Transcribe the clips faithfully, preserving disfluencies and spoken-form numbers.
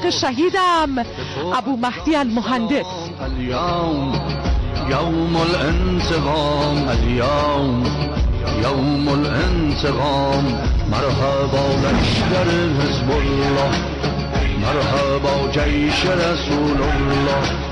رفیق شهیدم ابو مهدی المهندس. یوم الانتقام اليوم یوم الانتقام مرحبا لشکر حزب الله مرحبا جیش رسول الله.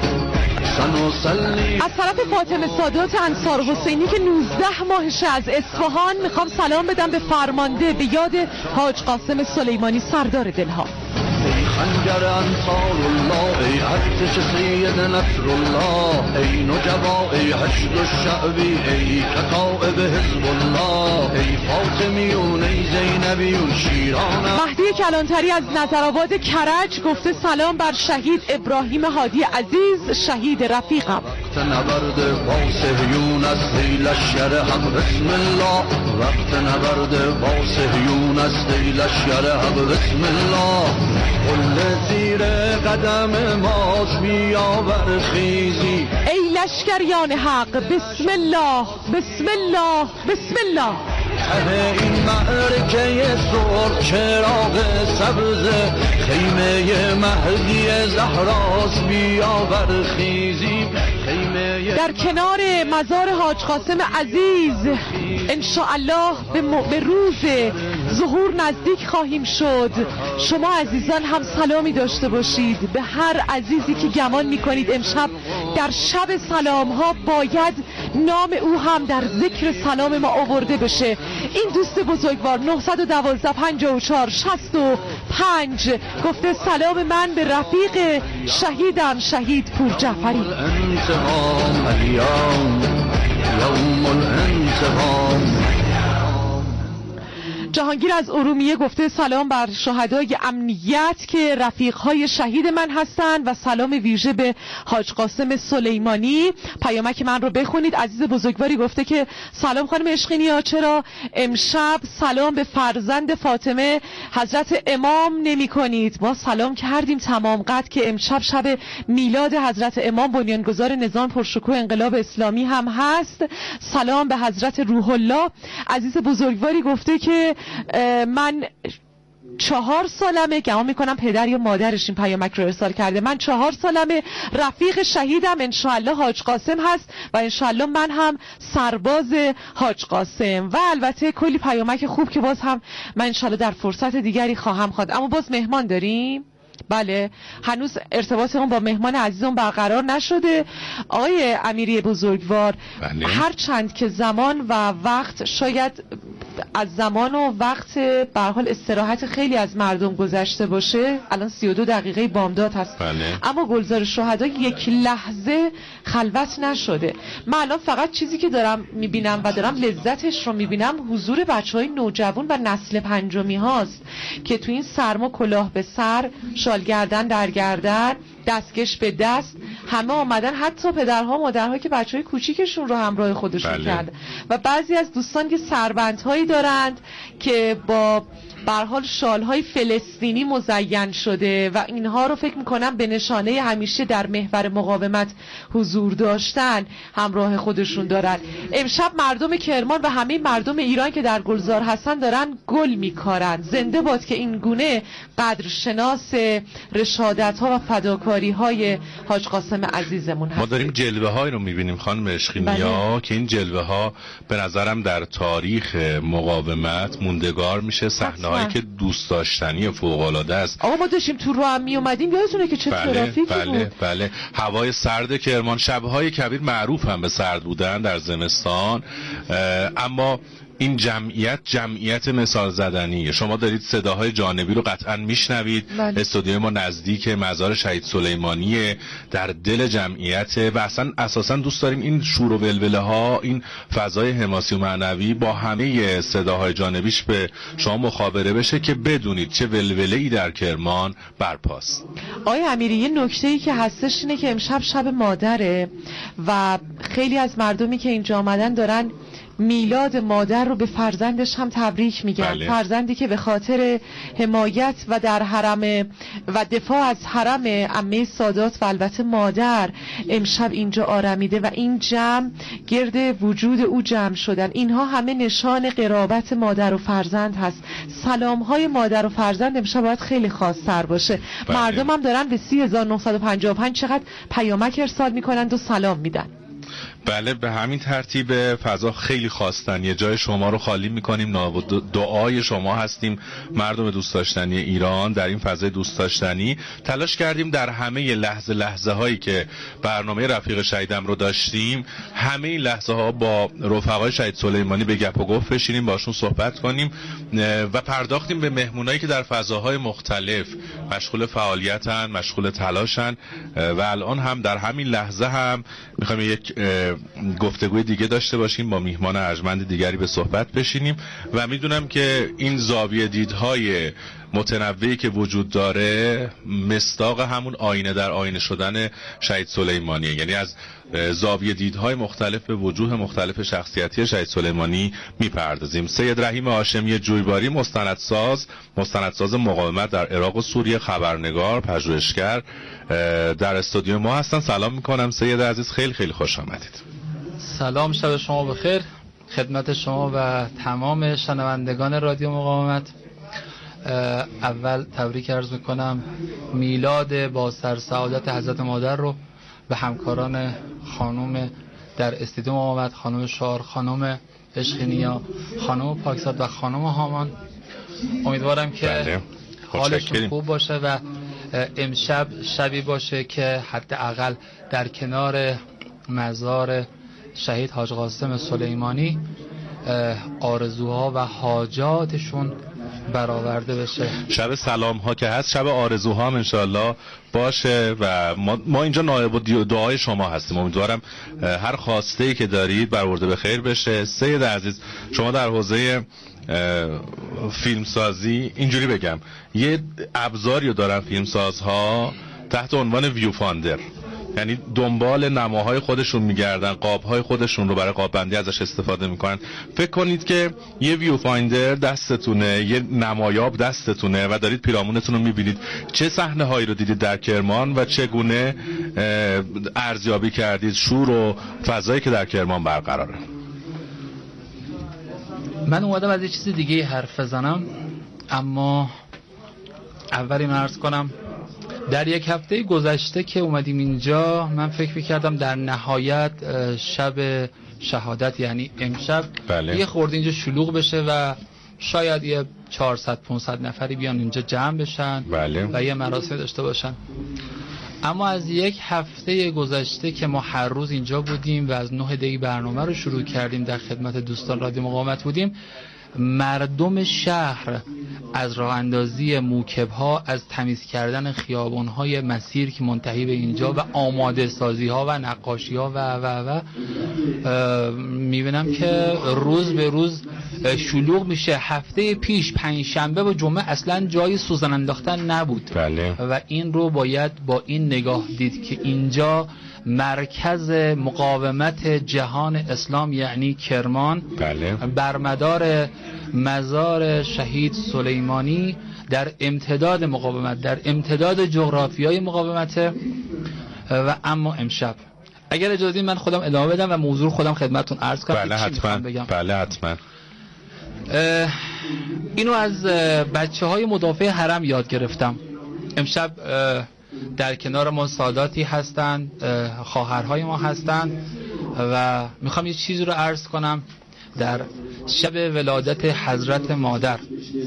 از طرف فاطمه سادات انصار حسینی که نوزده ماهشه از اصفهان میخوام سلام بدم به فرمانده به یاد حاج قاسم سلیمانی سردار دلها. ای خنجر انصار الله ای ارتش سید نصر الله ای نجبا ای حشد الشعبی ای کتائب حزب الله ای فاطمیون ای زینبیون شیران. مهدی کلانتری از نظرآباد کرج گفته سلام بر شهید ابراهیم هادی عزیز شهید رفیقم. وقت نبرد با صهیون است ای لشکر حق بسم الله وقت نبرد با صهیون است ای لشکر حق بسم الله. قل زیر قدم ماست بیاور خیزی ای لشکریان حق بسم الله بسم الله بسم الله. ته این معرکه سرخ چراغ سبز خیمه مهدی زهراست بیاور خیزی خیمه در کنار مزار حاج قاسم عزیز انشاءالله به, م... به روز ظهور نزدیک خواهیم شد. شما عزیزان هم سلامی داشته باشید به هر عزیزی که گمان میکنید امشب در شب سلام ها باید نام او هم در ذکر سلام ما آورده بشه. این دوست بزرگوار نه یک دو پنجاه و چهار شصت و پنج گفته سلام من به رفیق شهیدم شهید پور جعفری. الانتقام اليوم یوم الانتقام. جهانگیر از ارومیه گفته سلام بر شهدای امنیت که رفیقهای شهید من هستند و سلام ویژه به حاج قاسم سلیمانی. پیامک من رو بخونید. عزیز بزرگواری گفته که سلام خانم عشقینیا چرا امشب سلام به فرزند فاطمه حضرت امام نمی کنید؟ ما سلام کردیم تمام قد که امشب شب میلاد حضرت امام بنیانگذار نظام پرشکوه انقلاب اسلامی هم هست. سلام به حضرت روح الله. عزیز بزرگواری گفته که من چهار سالمه، گمان میکنم پدر یا مادرش این پیامک رو ارسال کرده، من چهار سالمه، رفیق شهیدم انشاءالله حاج قاسم هست و انشاءالله من هم سرباز حاج قاسم. و البته کلی پیامک خوب که باز هم من انشاءالله در فرصت دیگری خواهم خواند. اما باز مهمان داریم. بله هنوز ارتباطمون با مهمان عزیزم برقرار نشده. آقای امیری بزرگوار بله. هر چند که زمان و وقت شاید از زمان و وقت به هر حال استراحت خیلی از مردم گذشته باشه، الان سی و دو دقیقه بامداد هست بله. اما گلزار شهدا یک لحظه خلوت نشده. من الان فقط چیزی که دارم میبینم و دارم لذتش رو میبینم حضور بچهای نوجوان و نسل پنجمی هاست که تو این سرما کلاه به سر، شال گردن در گردن، دستکش به دست، همه آمدن، حتی پدرها مادرها که بچهای کوچیکشون رو همراه خودشون بله. کردن و بعضی از دوستان که سربندهایی دارند که با به هر حال شالهای فلسطینی مزین شده و اینها رو فکر میکنم به نشانه همیشه در محور مقاومت حضور داشتن همراه خودشون دارن. امشب مردم کرمان و همه مردم ایران که در گلزار هستن دارن گل میکارن. زنده باد که این گونه قدرشناس رشادت ها و فداکاری های حاج قاسم عزیزمون هست. ما داریم جلوه های رو میبینیم خانم عشقینیا بله. که این جلوه ها به نظرم در تاریخ مقاومت موندگار میشه، صحنه هایی که دوست داشتنی فوق العاده است. آقا ما داشتیم تو رو هم می اومدیم یادتونه که چه بله، ترافیکی بله، بود. بله هوای سرد کرمان، شب‌های کبیر معروف هم به سرد بودن در زمستان، اما این جمعیت جمعیت مثال زدنیه. شما دارید صداهای جانبی رو قطعا میشنوید. بله. استودیوی ما نزدیک مزار شهید سلیمانیه، در دل جمعیت و اصلا اساسا دوست داریم این شور و ولوله ها، این فضای حماسی و معنوی با همه صداهای جانبیش به شما مخابره بشه که بدونید چه ولوله‌ای در کرمان برپاست. آقای امیری یه نکته‌ای که هستش اینه که امشب شب مادره و خیلی از مردمی که اینجا آمدن دارن میلاد مادر رو به فرزندش هم تبریک میگن. بله. فرزندی که به خاطر حمایت و در حرم و دفاع از حرم عمه سادات و البته مادر امشب اینجا آرمیده و این جمع گرد وجود او جمع شدن. اینها همه نشان قرابت مادر و فرزند هست. سلام های مادر و فرزند امشب باید خیلی خاص‌تر باشه. بله. مردم هم دارن به سی هزار و نهصد و پنجاه و پنج چقدر پیامک ارسال میکنند و سلام میدن. بله به همین ترتیب فضا خیلی خواستن، یه جای شما رو خالی میکنیم، دعای شما هستیم مردم دوست داشتنی ایران. در این فضای دوست داشتنی تلاش کردیم در همه لحظه لحظه هایی که برنامه رفیق شهیدم رو داشتیم، همه این لحظه ها با رفقای شهید سلیمانی به گپ و گفت بشینیم، باشون صحبت کنیم و پرداختیم به مهمونایی که در فضاهای مختلف مشغول فعالیتن، مشغول تلاشن و الان هم در همین لحظه هم میخوایم یک گفتگوی دیگه داشته باشیم، با میهمان ارجمند دیگری به صحبت بشینیم و میدونم که این زاویه دیدهای متنوعی که وجود داره مصداق همون آینه در آینه شدن شهید سلیمانیه، یعنی از زاویه دیدهای مختلف به وجوه مختلف شخصیتی شهید سلیمانی میپردازیم. سید رحیم هاشمی جویباری، مستندساز مستندساز مقاومت در عراق و سوریه، خبرنگار، پژوهشگر در استودیو ما هستن. سلام میکنم سید عزیز، خیلی خیلی خوش آمدید. سلام، شب شما بخیر خدمت شما و تمام شنوندگان رادیو مقاومت. اول تبریک عرض میکنم میلاد با سرسعادت حضرت مادر رو به همکاران خانم در استودیو مقاومت، خانم شار، خانم عشقینیا، خانم پاکزاد و خانم هامان. امیدوارم که بله. حالشون خوب باشه و امشب شبی باشه که حداقل در کنار مزار شهید حاج قاسم سلیمانی آرزوها و حاجاتشون برآورده بشه. شب سلام ها که هست، شب آرزوها هم انشالله باشه و ما, ما اینجا نایب دعای شما هستیم. امیدوارم هر خواسته ای که دارید برآورده به خیر بشه. سید عزیز، شما در حوزه فیلمسازی اینجوری بگم یه ابزاری رو دارن فیلمسازها تحت عنوان ویو فاندر، یعنی دنبال نماهای خودشون میگردن، قابهای خودشون رو برای قاب بندی ازش استفاده میکنن. فکر کنید که یه ویو فایندر دستتونه، یه نمایاب دستتونه و دارید پیرامونتون رو میبینید. چه صحنه هایی رو دیدید در کرمان و چگونه ارزیابی کردید شور و فضایی که در کرمان برقراره؟ من اومدم از یه چیز دیگه حرف بزنم، اما اولی من عرض کنم در یک هفته گذشته که اومدیم اینجا من فکر میکردم در نهایت شب شهادت یعنی امشب بله. یه خورده اینجا شلوغ بشه و شاید یه چهارصد پانصد نفری بیان اینجا جمع بشن بله. و یه مراسم داشته باشن. اما از یک هفته گذشته که ما هر روز اینجا بودیم و از نه دقیقه برنامه رو شروع کردیم در خدمت دوستان رادیو مقاومت بودیم، مردم شهر از راه اندازی موکب ها، از تمیز کردن خیابان های مسیر که منتهی به اینجا و آماده سازی ها و نقاشی ها و و و میبینم که روز به روز شلوغ میشه. هفته پیش پنج شنبه و جمعه اصلا جای سوزن انداختن نبود. بله. و این رو باید با این نگاه دید که اینجا مرکز مقاومت جهان اسلام یعنی کرمان بله. بر مدار مزار شهید سلیمانی در امتداد مقاومت، در امتداد جغرافیای مقاومت. و اما امشب اگر اجازه من خودم ادامه بدم و موضوع خودم خدمتتون عرض کنم. بله حتما. بله حتما. اینو از بچه های مدافع حرم یاد گرفتم. امشب در کنار ما ساداتی هستند، خواهرهای ما هستند و میخوام یه چیزی رو عرض کنم. در شب ولادت حضرت مادر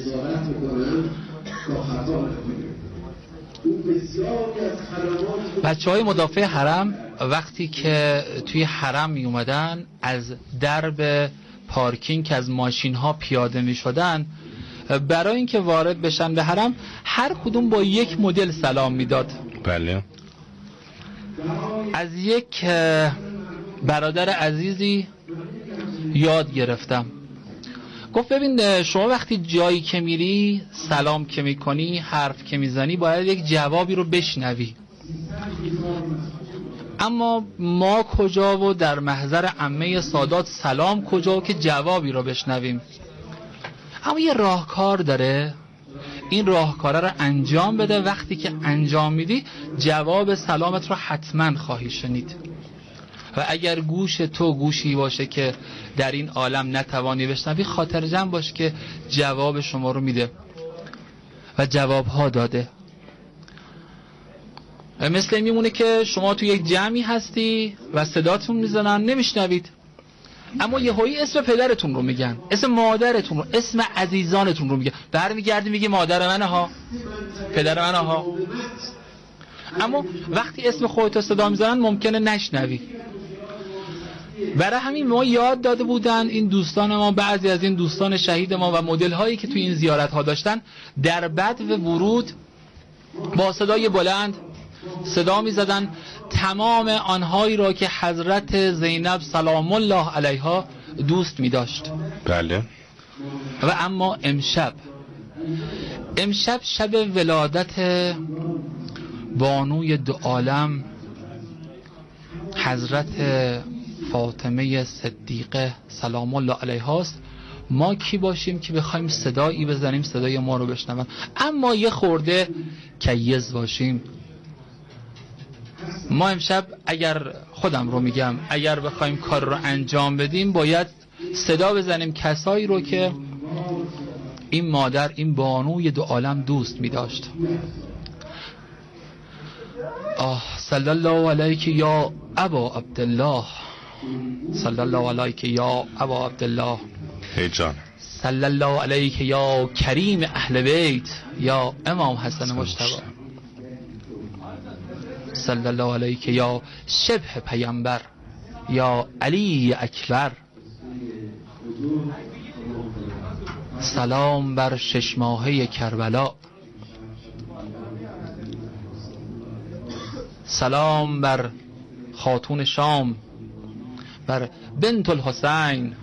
بچه های مدافع حرم وقتی که توی حرم می اومدن از درب پارکینگ که از ماشین ها پیاده می شدن، برای اینکه وارد بشن به حرم هر کدوم با یک مدل سلام میداد. بله. از یک برادر عزیزی یاد گرفتم، گفت ببین شما وقتی جایی که میری سلام که میکنی، حرف که میزنی، باید یک جوابی رو بشنوی. اما ما کجا و در محضر عمه سادات سلام کجا که جوابی رو بشنویم. اما یه راهکار داره، این راهکار رو انجام بده. وقتی که انجام میدی جواب سلامت رو حتما خواهی شنید. و اگر گوش تو گوشی باشه که در این عالم نتوانی بشنوی، خاطر جمع باش که جواب شما رو میده و جواب ها داده. مثل این میمونه که شما تو یک جمعی هستی و صداتون میزنن نمیشنوید، اما یه هایی اسم پدرتون رو میگن، اسم مادرتون رو، اسم عزیزانتون رو میگن، برمیگردی میگه مادر منه ها، پدر منه ها. اما وقتی اسم خودت صدا میزنن ممکنه نشنوی. برای همین ما یاد داده بودن این دوستان ما، بعضی از این دوستان شهید ما و مدل هایی که تو این زیارت ها داشتن، در بدو ورود با صدای بلند صدا می زدن تمام آنهایی را که حضرت زینب سلام الله علیها دوست می داشت. بله. و اما امشب امشب شب ولادت بانوی دو عالم حضرت فاطمه صدیقه سلام الله علیها است. ما کی باشیم که بخوایم صدایی بزنیم صدای ما رو بشنون؟ اما یه خورده کیز باشیم. ما امشب اگر خودم رو میگم اگر بخوایم کار رو انجام بدیم باید صدا بزنیم کسایی رو که این مادر، این بانوی دو عالم دوست می‌داشت. آه صلی الله علیک یا ابا عبدالله، صلی الله علیک یا ابا عبدالله، ای جان، صلی الله علیک یا کریم اهل بیت، یا امام حسن مجتبی، صلی الله علیک یا شبه پیامبر، یا علی اکبر. سلام بر شش ماهه کربلا، سلام بر خاتون شام، بر بنت الحسین،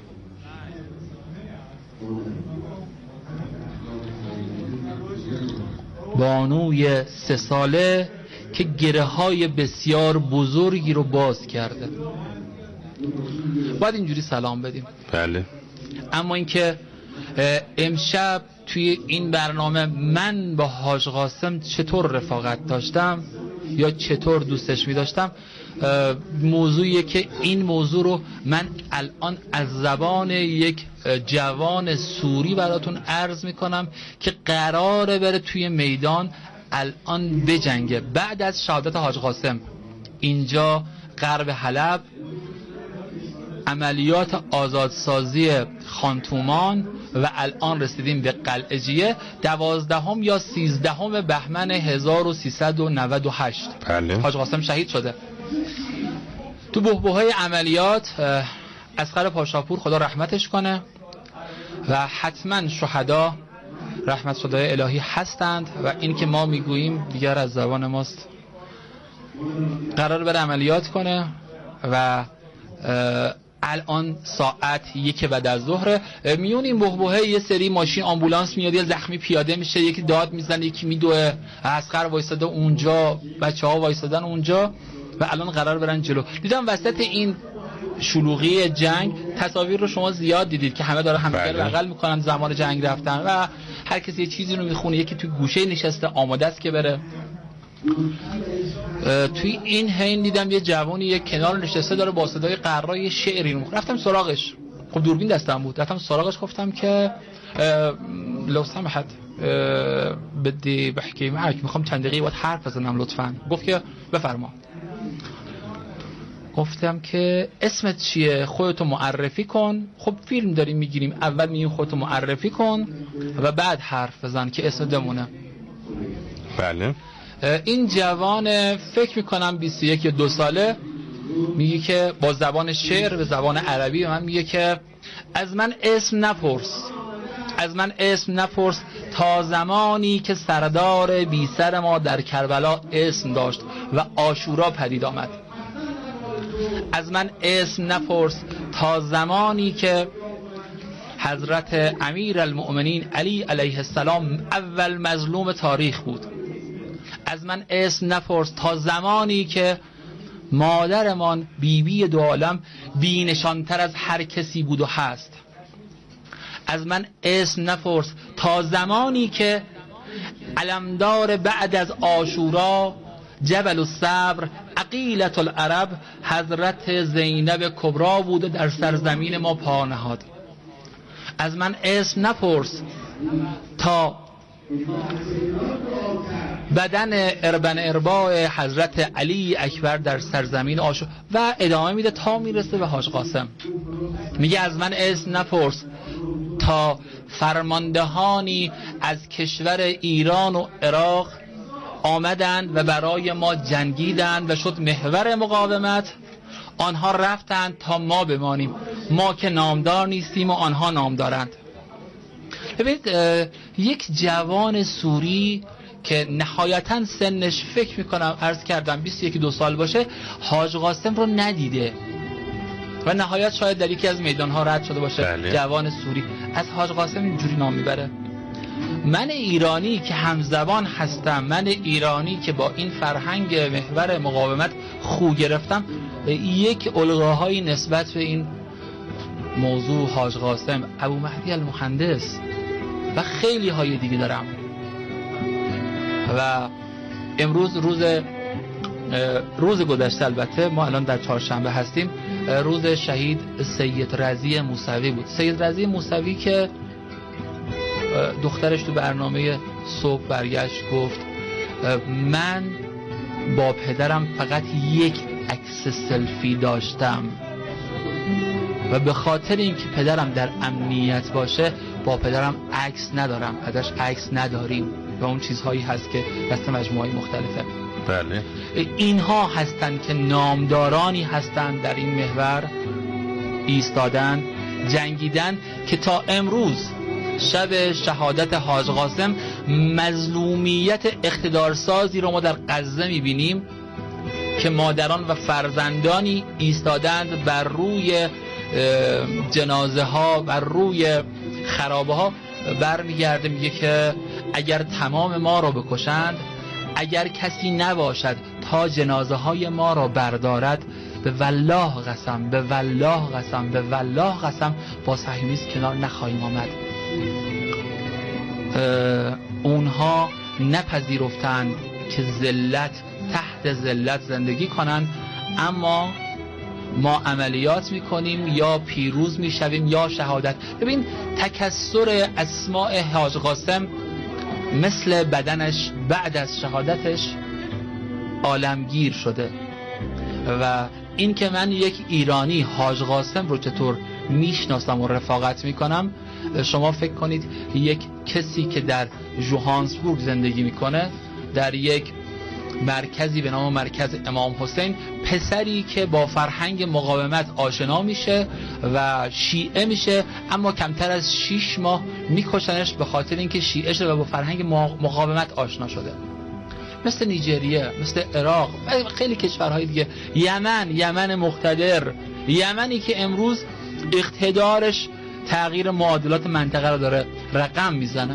بانوی سه ساله که گره های بسیار بزرگی رو باز کرده. باید اینجوری سلام بدیم. بله. اما اینکه امشب توی این برنامه من با حاج قاسم چطور رفاقت داشتم یا چطور دوستش می داشتم، موضوعیه که این موضوع رو من الان از زبان یک جوان سوری براتون عرض می کنم که قراره بره توی میدان الان بجنگه. بعد از شهادت حاج قاسم اینجا غرب حلب عملیات آزادسازی خانتومان و الان رسیدیم به قلعجیه، دوازدهم یا سیزدهم بهمن هزار و سیصد و نود و هشت بله. حاج قاسم شهید شده. تو بحبوحای عملیات اصغر پاشاپور خدا رحمتش کنه و حتما شهدا رحمت خدای الهی هستند و این که ما میگوییم دیگر از زبان ماست. قرار بره عملیات کنه و الان ساعت یک بعد از ظهر میون این بحبوحه یه سری ماشین آمبولانس میاد، یه زخمی پیاده میشه، یکی داد میزنه، یکی میدوه، اصغر وایساده اونجا، بچه‌ها وایسادن اونجا و الان قرار برن جلو. دیدم وسط این شلوغی جنگ تصاویر رو شما زیاد دیدید که همه داره همدیگه رو بغل میکنن زمان جنگ رفتن و هر کسی یه چیزی رو میخونه، یکی توی گوشه نشسته آماده است که بره. توی این حین دیدم یه جوانی یک کنار نشسته داره با صدای قرای شعری رو میخونه. رفتم سراغش، خب دوربین دستم بود، رفتم سراغش گفتم که لو سمحت بدی بحکی معك، میخوام چند دقیقه باید حرف بزنم لطفاً. گفت که بفرما. گفتم که اسمت چیه؟ خودتو معرفی کن. خب فیلم داریم میگیریم، اول میگیم خودتو معرفی کن و بعد حرف بزن که اسم دمونه. بله. این جوان فکر میکنم بیست و یک یا دو ساله میگه که با زبان شعر به زبان عربی من میگه که از من اسم نپرس، از من اسم نپرس تا زمانی که سردار بی سر ما در کربلا اسم داشت و عاشورا پدید آمد. از من اسم نپرس تا زمانی که حضرت امیر المؤمنین علی علیه السلام اول مظلوم تاریخ بود. از من اسم نپرس تا زمانی که مادرمان بیبی دو عالم بی نشانتر از هر کسی بود و هست. از من اسم نپرس تا زمانی که علمدار بعد از عاشورا جبل الصبر عقیلة العرب حضرت زینب کبرا بوده در سرزمین ما پا نهاد. از من اسم نپرس تا بدن اربن ارباع حضرت علی اکبر در سرزمین عاشورا و ادامه میده تا میرسه به حاج قاسم. میگه از من اسم نپرس تا فرماندهانی از کشور ایران و عراق آمدند و برای ما جنگیدند و شد محور مقاومت. آنها رفتند تا ما بمانیم، ما که نامدار نیستیم و آنها نامدارند. ببینید یک جوان سوری که نهایتا سنش فکر میکنم عرض کردم بیست و یک دو سال باشه، حاج قاسم رو ندیده و نهایت شاید در یکی از میدانها رد شده باشه. بله. جوان سوری از حاج قاسم اینجوری نام میبره. من ایرانی که همزبان هستم، من ایرانی که با این فرهنگ محور مقاومت خو گرفتم، یک الغاهایی نسبت به این موضوع حاج قاسم، ابو مهدی المهندس و خیلی های دیگه دارم. و امروز روز روز گذشته، البته ما الان در چهارشنبه هستیم، روز شهید سید رضی موسوی بود. سید رضی موسوی که دخترش تو برنامه صبح برگشت گفت من با پدرم فقط یک عکس سلفی داشتم و به خاطر اینکه پدرم در امنیت باشه با پدرم عکس ندارم، ازش عکس نداریم و اون چیزهایی هست که دست مجموعه مختلفه. بله. اینها هستند که نامدارانی هستند در این محور ایستادن، جنگیدن که تا امروز شب شهادت حاج قاسم مظلومیت اقتدارسازی رو ما در غزه میبینیم که مادران و فرزندانی ایستادند بر روی جنازه ها، بر روی خرابه ها. برمیگرده میگه که اگر تمام ما رو بکشند، اگر کسی نباشد تا جنازه های ما را بردارد، به والله قسم، به والله قسم، به والله قسم با صهیونیسم کنار نخواهیم آمد. اونها نپذیرفتند که ذلت تحت ذلت زندگی کنند، اما ما عملیات میکنیم یا پیروز میشویم یا شهادت. ببین تکثر اسماء حاج قاسم مثل بدنش بعد از شهادتش عالمگیر شده و این که من یک ایرانی حاج قاسم رو چطور میشناسم و رفاقت میکنم، شما فکر کنید یک کسی که در جوهانسبورگ زندگی میکنه، در یک مرکزی به نام مرکز امام حسین، پسری که با فرهنگ مقاومت آشنا میشه و شیعه میشه، اما کمتر از شیش ماه میکشنش به خاطر اینکه شیعه شده و با فرهنگ مقاومت آشنا شده. مثل نیجریه، مثل عراق، خیلی کشورهای دیگه، یمن، یمن مقتدر، یمنی که امروز اقتدارش تغییر معادلات منطقه رو داره رقم میزنه.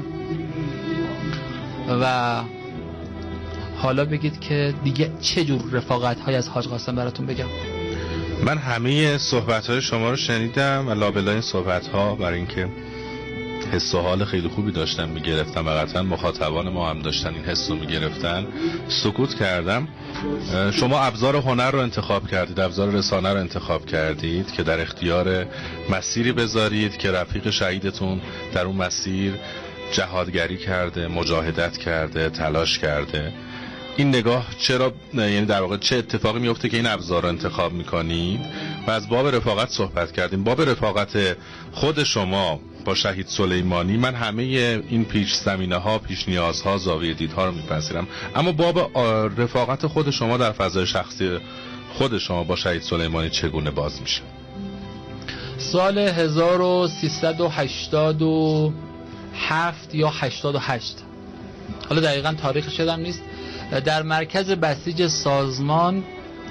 و حالا بگید که دیگه چه جور رفاقت های از حاج قاسم براتون بگم؟ من همه صحبت های شما رو شنیدم و لابلای این صحبت ها برای اینکه حس و حال خیلی خوبی داشتن میگرفتن و قطعا مخاطبان ما هم داشتن این حس رو میگرفتن، سکوت کردم. شما ابزار هنر رو انتخاب کردید، ابزار رسانه رو انتخاب کردید که در اختیار مسیری بذارید که رفیق شهیدتون در اون مسیر جهادگری کرده، مجاهدت کرده، تلاش کرده. این نگاه چرا، یعنی در واقع چه اتفاقی میفته که این ابزار رو انتخاب میکنید؟ و از باب رفاقت صحبت کردیم. باب رفاقت خود شما با شهید سلیمانی، من همه این پیش زمینه ها، پیش نیازها، زاویه دیدها رو میپذیرم، اما باب رفاقت خود شما در فضای شخصی خود شما با شهید سلیمانی چگونه باز میشه؟ سال هزار و سیصد و هشتاد و هفت یا هشتاد و هشت، حالا دقیقا تاریخش یادم نیست، در مرکز بسیج سازمان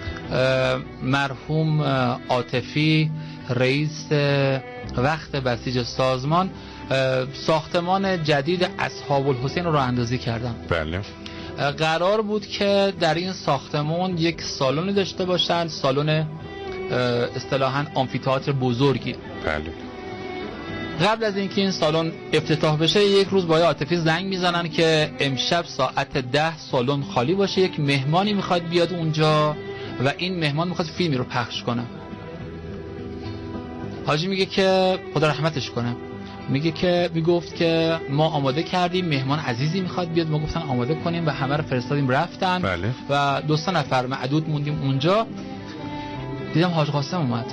مرحوم عاطفی رئیس وقت بسیج سازمان ساختمان جدید اصحاب الحسین رو راه اندازی کردن. بله. قرار بود که در این ساختمان یک سالن داشته باشن، سالن اصطلاحاً آمفی‌تئاتر بزرگی. بله. قبل از اینکه این سالن افتتاح بشه یک روز با عاطفی زنگ میزنن که امشب ساعت ده سالن خالی باشه، یک مهمانی میخواد بیاد اونجا و این مهمان میخواد فیلمی رو پخش کنه. حاجی میگه که خدا رحمتش کنه، میگه که میگفت که ما آماده کردیم، مهمان عزیزی میخواد بیاد، ما گفتن آماده کنیم و همه رو فرستادیم رفتن. بله. و دو سه نفر معدود موندیم اونجا. دیدم حاج قاسم اومد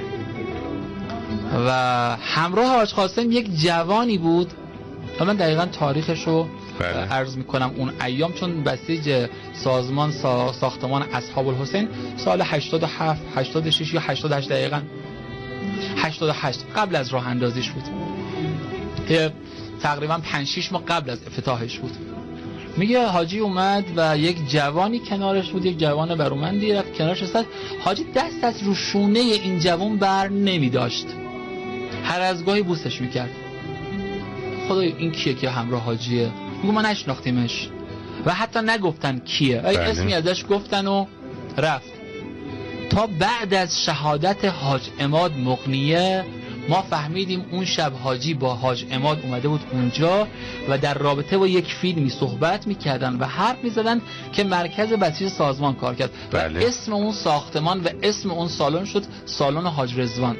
و همراه حاج قاسم یک جوانی بود. من دقیقاً تاریخش رو عرض میکنم اون ایام، چون بسیج سازمان سا ساختمان اصحاب الحسین سال هشتاد و هفت هشتاد و شش یا هشتاد و هشت، دقیقاً هشتاد و هشت قبل از راه اندازیش بود، که تقریبا پنج شش ماه قبل از افتتاحش بود. میگه حاجی اومد و یک جوانی کنارش بود، یک جوان برومندی رفت کنارش استاد. حاجی دست از رو شونه این جوان بر نمی داشت، هر از گاهی بوسش میکرد. خدای این کیه که همراه حاجیه؟ میگه ما نشناختیمش و حتی نگفتن کیه، ای اسمی ازش گفتن و رفت. تا بعد از شهادت حاج عماد مغنیه ما فهمیدیم اون شب حاجی با حاج عماد اومده بود اونجا و در رابطه با یک فیلمی صحبت میکردن و حرف میزدن که مرکز بسیج سازمان کار کرد. بله. و اسم اون ساختمان و اسم اون سالن شد سالن حاج رضوان.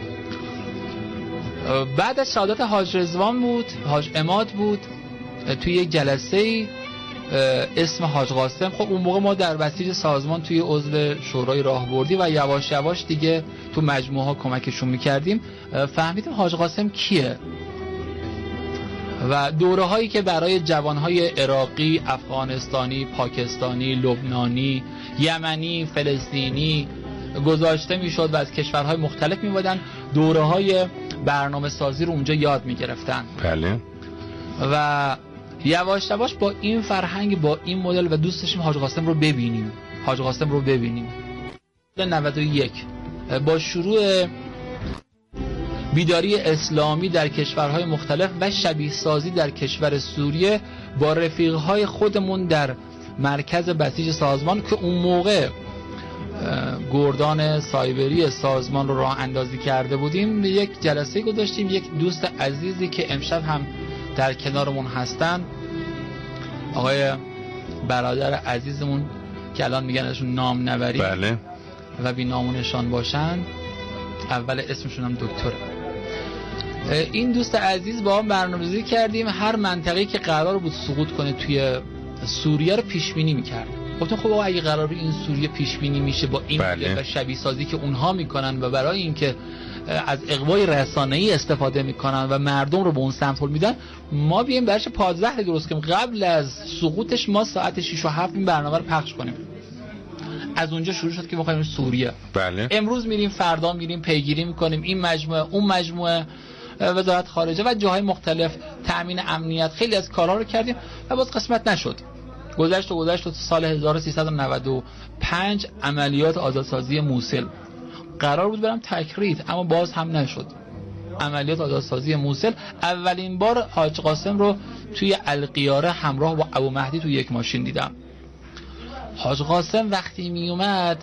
بعد از شهادت حاج رضوان بود، حاج عماد بود توی یک جلسه اسم حاج قاسم. خب اون موقع ما در بسیج سازمان توی عضو شورای راهبردی و یواش یواش دیگه تو مجموعه ها کمکشون میکردیم، فهمیدیم حاج قاسم کیه. و دوره هایی که برای جوان های عراقی، افغانستانی، پاکستانی، لبنانی، یمنی، فلسطینی گذاشته میشد و از کشورهای مختلف میبودن، دوره های برنامه سازی رو اونجا یاد میگرفتن. بله. و یواش یواش با این فرهنگ، با این مدل و دوست داشتیم حاج قاسم رو ببینیم حاج قاسم رو ببینیم. نود و یک با شروع بیداری اسلامی در کشورهای مختلف و شبیه سازی در کشور سوریه با رفیقهای خودمون در مرکز بسیج سازمان که اون موقع گردان سایبری سازمان رو راه اندازی کرده بودیم، یک جلسه گذاشتیم. یک دوست عزیزی که امشب هم در کنارمون هستن، آقای برادر عزیزمون که الان میگن ازشون نام نبریم. بله. و بی نامونشان باشن، اول اسمشون هم دکتره. این دوست عزیز با هم برنامه‌ریزی کردیم، هر منطقه‌ای که قرار بود سقوط کنه توی سوریه رو پیش بینی می‌کردیم. گفتم خب آقا اگه قراره این سوریه پیش بینی میشه با این بله. و شبیه سازی که اونها میکنن و برای اینکه از اغوای رسانه‌ای استفاده میکنن و مردم رو به اون سمت هل میدن، ما بیایم برش پانزده درست کنیم، قبل از سقوطش ما ساعت شش و هفت این برنامه رو پخش کنیم. از اونجا شروع شد که می‌خوایم سوریه. بله. امروز میریم، فردا میریم، پیگیری میکنیم، این مجموعه اون مجموعه، وزارت خارجه و جاهای مختلف، تأمین امنیت، خیلی از کارها رو کردیم و باز قسمت نشد. گذشت و گذشت و سال هزار و سیصد و نود و پنج عملیات آزادسازی موصل قرار بود برم تکرید، اما باز هم نشد. عملیات آزادسازی موصل اولین بار حاج قاسم رو توی القیاره همراه با ابو مهدی توی یک ماشین دیدم. حاج قاسم وقتی می اومد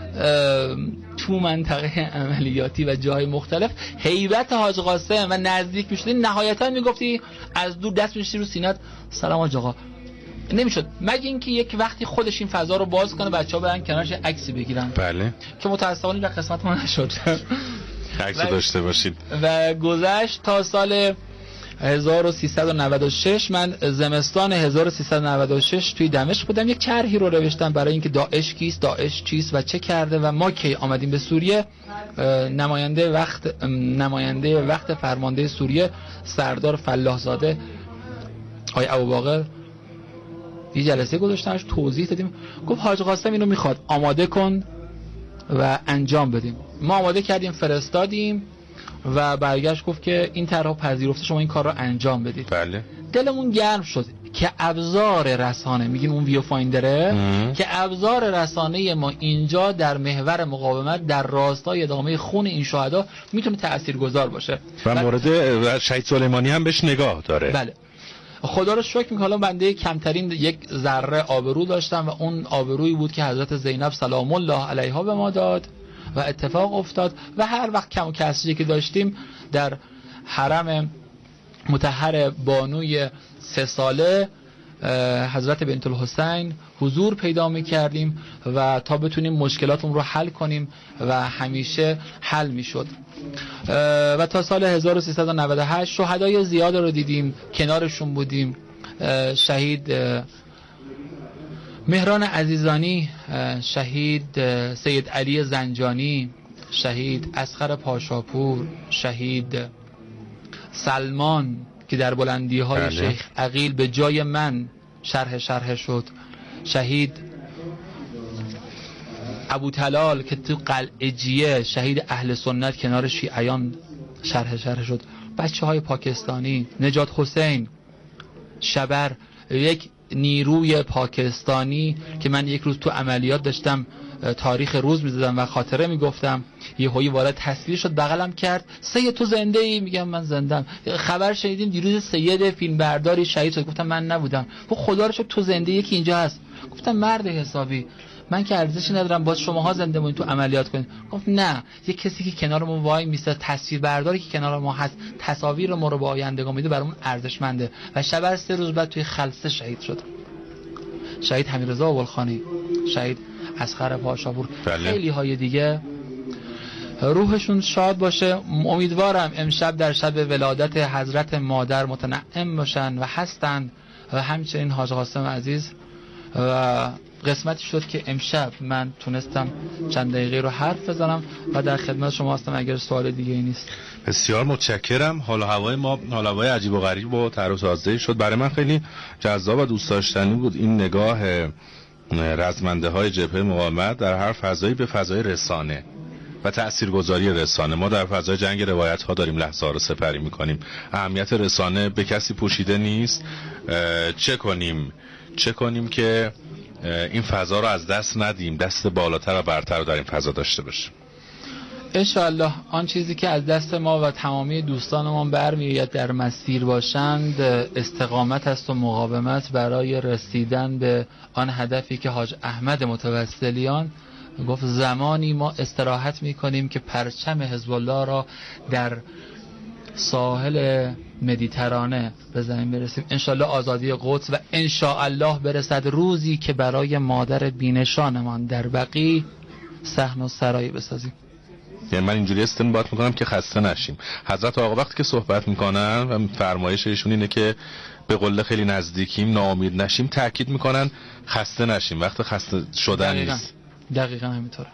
تو منطقه عملیاتی و جای مختلف، هیبت حاج قاسم و نزدیک میشدی نهایتا میگفتی از دور دست میشتی رو سینت، سلام حاج آقا، نمیشد مگه اینکه یک وقتی خودش این فضا رو باز کنه بچه‌ها برن کنارش عکسی بگیرن. بله. که متأسفانه در قسمت ما نشد. عکس داشته باشید. و گذشت تا سال هزار و سیصد و نود و شش. من زمستان هزار و سیصد و نود و شش توی دمشق بودم، یک طرحی رو نوشتم برای اینکه داعش کیست، داعش چیست و چه کرده و ما کی آمدیم به سوریه. نماینده وقت نماینده وقت فرمانده سوریه سردار فلاح زاده آقای ابوباقر یه جلسه گذاشتنش، توضیح دادیم، گفت حاج قاسم اینو میخواد، آماده کن و انجام بدیم. ما آماده کردیم، فرستادیم و برگشت گفت که این طرح پذیرفته، شما این کار رو انجام بدید. بله. دلمون گرم شد که ابزار رسانه، میگیم اون ویو فایندره، ام. که ابزار رسانه ما اینجا در محور مقاومت در راستای ادامه خون این شهدا میتونه تاثیرگذار باشه و مورد و شهید سلیمانی هم بهش نگاه داره. بله. خدا رو شکر میکنم حالا بنده کمترین یک ذره آبرو داشتم و اون آبرویی بود که حضرت زینب سلام الله علیها به ما داد و اتفاق افتاد و هر وقت کم و کسری که داشتیم در حرم مطهر بانوی سه ساله حضرت بنت الحسین حضور پیدا می کردیم و تا بتونیم مشکلاتمون رو حل کنیم و همیشه حل می شد و تا سال هزار و سیصد و نود و هشت شهدای زیاد رو دیدیم، کنارشون بودیم. شهید مهران عزیزانی، شهید سید علی زنجانی، شهید اصغر پاشاپور، شهید سلمان که در بلندی های شیخ عقیل به جای من شرح شرح شد، شهید ابو طلال که تو قلعجیه شهید اهل سنت کنار شیعیان شرح شرح شد، بچه های پاکستانی، نجات حسین شبر، یک نیروی پاکستانی که من یک روز تو عملیات داشتم تاریخ روز میزدم و خاطره میگفتم، یه هایی وارد تصویر شد بغلم کرد، سید تو زنده ای؟ میگم من زندم. خبر شنیدیم دیروز سید فیلم برداری شهید شد، گفتم من نبودم. گفت خدا رو شکر تو زنده، یکی اینجا هست. گفتم مرد حسابی من که ارزشی ندارم باز شماها زنده مونید تو عملیات کنید. گفت نه، یه کسی که کنار ما وای میسته، تصویر برداری که کنار ما هست، تصاویر ما رو به آیندگان میده، برامون ارزشمنده. و شب سه روز بعد توی خلسه شهید شد. شهید حمیدرضا اولخانی، شهید اصغر پاشاپور، خیلی های دیگه. روحشون شاد باشه. امیدوارم امشب در شب ولادت حضرت مادر متنعم باشن و هستند و همچنین حاج قاسم عزیز. و قسمتی شد که امشب من تونستم چند دقیقه رو حرف بزنم و در خدمت شما هستم اگر سوال دیگه ای نیست. بسیار متشکرم. حال و هوای ما حال و هوای عجیب و غریب و طرح و سازده شد. برای من خیلی جذاب و دوست داشتنی بود این نگاه رزمنده های جبهه مقاومت در هر فضایی به فضای رسانه و تاثیرگذاری رسانه. ما در فضای جنگ روایت ها داریم لحظه ها رو سپری میکنیم. اهمیت رسانه به کسی پوشیده نیست. چه کنیم چه کنیم که این فضا رو از دست ندیم، دست بالاتر و برتر رو در این فضا داشته باشیم. انشاءالله آن چیزی که از دست ما و تمامی دوستانمان برمیآید در مسیر باشند استقامت است و مقاومت برای رسیدن به آن هدفی که حاج احمد متوسلیان گفت زمانی ما استراحت میکنیم که پرچم حزب الله را در ساحل مدیترانه به زمین برسیم. انشاءالله آزادی قدس و انشاءالله برسد روزی که برای مادر بینشانمان در بقیع صحن و سرایی بسازیم. یعنی من اینجوری استنباط میکنم که خسته نشیم. حضرت آقا وقتی که صحبت میکنن و فرمایش ایشون اینه که به قله خیلی نزدیکیم، ناامید نشیم، تاکید میکنن خسته نشیم. وقت خسته شدن دقیقا. نیست. دقیقاً همینطوره.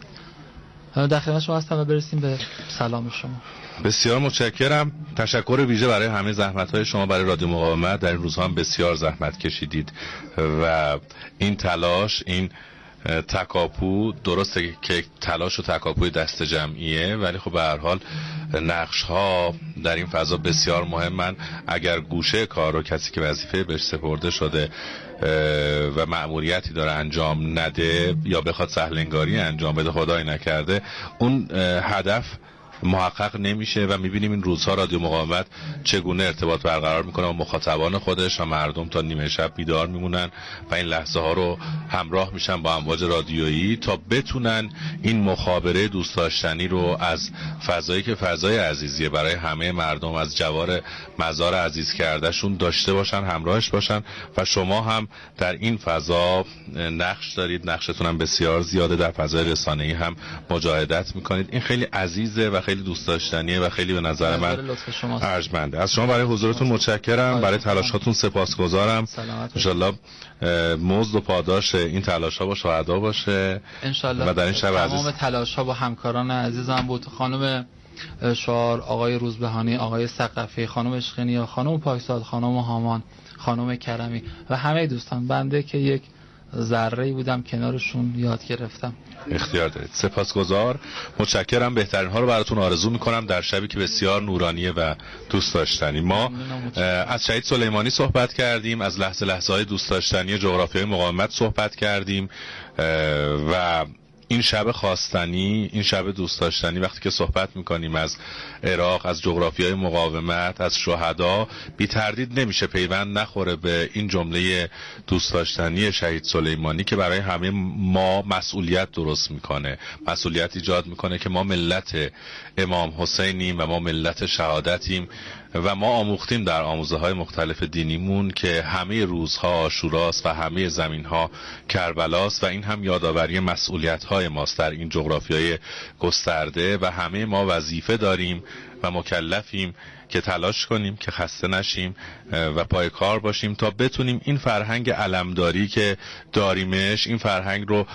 در خدمت شما هستم و برسیم به سلام شما. بسیار متشکرم. تشکر ویژه برای همه زحمت‌های شما برای رادیو مقاومت. در این روزها هم بسیار زحمت کشیدید و این تلاش، این تکاپو، درسته که تلاش و تکاپوی دست جمعیه ولی خب به هر حال نقش ها در این فضا بسیار مهمن. اگر گوشه کار رو کسی که وظیفه بهش سپرده شده و مأموریتی داره انجام نده یا بخواد سهلنگاری انجام بده، خدای نکرده، اون هدف محقق نمیشه و میبینیم این روزها رادیو مقاومت چگونه ارتباط برقرار میکنه با مخاطبان خودش و مردم تا نیمه شب بیدار میمونن و این لحظه ها رو همراه میشن با امواج رادیویی تا بتونن این مخابره دوست داشتنی رو از فضایی که فضای عزیزیه برای همه مردم از جوار مزار عزیز کردهشون داشته باشن، همراهش باشن. و شما هم در این فضا نقش دارید، نقشتون هم بسیار زیاده، در فضای رسانه‌ای هم مجاهدت میکنید. این خیلی عزیزه و خیلی دوست داشتنیه و خیلی به نظر من ارجمنده. از شما برای حضورتون متشکرم، برای تلاشاتون سپاسگزارم. انشالله مزد و پاداش این تلاش ها با شهدا باشه انشالله. و در این شب تمام عزیز تلاش ها با همکاران عزیزم بود، خانم شعار، آقای روزبهانی، آقای ثقفی، خانم اشخنیا، خانم پاکزاد، خانم هامان، خانم کرمی و همه دوستان. بنده که یک ذره‌ای بودم کنارشون یاد گرفتم. اختیار دارید. سپاسگزار، متشکرم. بهترین ها رو براتون آرزو میکنم در شبی که بسیار نورانیه و دوست داشتنی. ما از شهید سلیمانی صحبت کردیم، از لحظه لحظه های دوست داشتنی جغرافیای مقاومت صحبت کردیم و این شب خواستنی، این شب دوست داشتنی، وقتی که صحبت میکنیم از عراق، از جغرافیای مقاومت، از شهدا، بی تردید نمیشه پیوند نخوره به این جمله دوست داشتنی شهید سلیمانی که برای همه ما مسئولیت درست میکنه، مسئولیت ایجاد میکنه که ما ملت امام حسینیم و ما ملت شهادتیم و ما آموختیم در آموزه های مختلف دینیمون که همه روزها عاشوراست و همه زمینها کربلاست و این هم یادآوری مسئولیت های ماست در این جغرافیای گسترده و همه ما وظیفه داریم و مکلفیم که تلاش کنیم که خسته نشیم و پای کار باشیم تا بتونیم این فرهنگ علمداری که داریمش، این فرهنگ رو